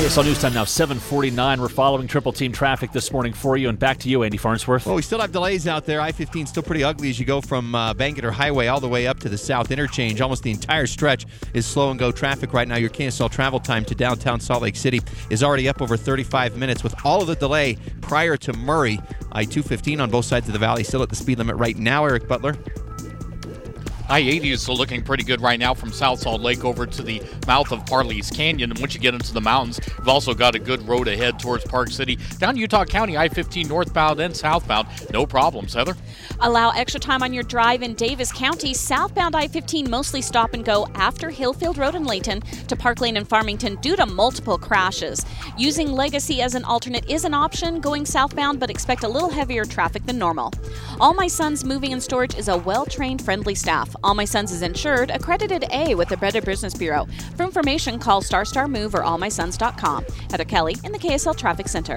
KSL News Time now, 7:49. We're following Triple Team traffic this morning for you, and back to you, Andy Farnsworth. Well, we still have delays out there. I-15 is still pretty ugly as you go from Bangerter Highway all the way up to the South Interchange. Almost the entire stretch is slow-and-go traffic right now. Your KSL travel time to downtown Salt Lake City is already up over 35 minutes with all of the delay prior to Murray. I-215 on both sides of the valley still at the speed limit right now, Eric Butler. I-80 is still looking pretty good right now from South Salt Lake over to the mouth of Parley's Canyon. And once you get into the mountains, we've also got a good road ahead towards Park City. Down Utah County, I-15 northbound and southbound, no problems. Heather? Allow extra time on your drive in Davis County. Southbound I-15 mostly stop and go after Hillfield Road in Layton to Park Lane and Farmington due to multiple crashes. Using Legacy as an alternate is an option going southbound, but expect a little heavier traffic than normal. All My Sons Moving and Storage is a well-trained, friendly staff. All My Sons is insured, accredited A with the Better Business Bureau. For information, call Star Move or allmysons.com. Heather Kelly in the KSL Traffic Center.